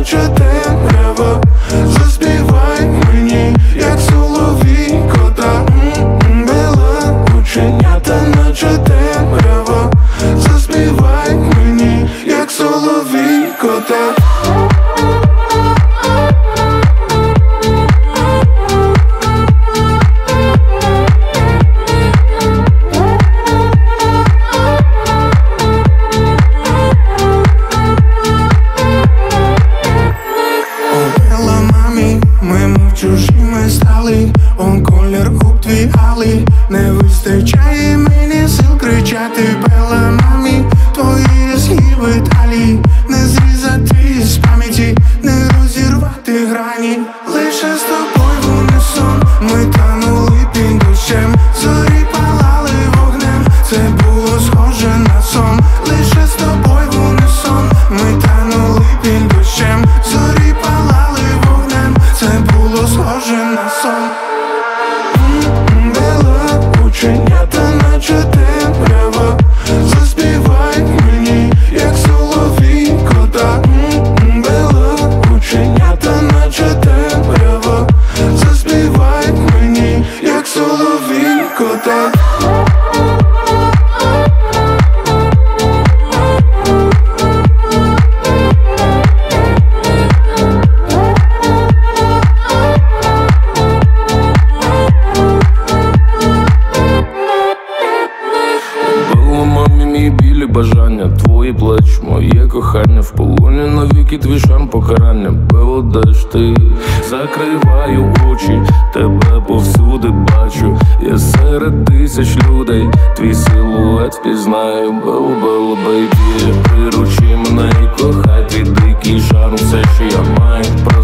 наче темрява. Заспівай мені, як соловійко, бела оченята, наче темрява. Заспівай мені, як соловійко, чужими стали, он колір губ твій алий. Не вистачає мені сил кричати Бела мамі. Твої схиби талії не зрізати з пам'яті, не розірвати грані. Лише з тобою в унісон ми танули під дощем. Зорі палали вогнем, це було схоже на сон. Лише з тобою в унісон ми танули під дощем. Зорі палали вогнем, це було схоже на сон. Бела оченята, наче темрява. Заспівай мені, як соловійко, бела оченята, наче темрява. Заспівай мені, як соловійко, бажання, твої плеч, моє кохання, в полоні навіки твій шарм покарання. Бело, де ж ти? Закриваю очі, тебе повсюди бачу. Я серед тисяч людей, твій силует впізнаю. Бело, бело, бейбі, приручи мене і кохай. Твій дикий шарм, все, що я маю.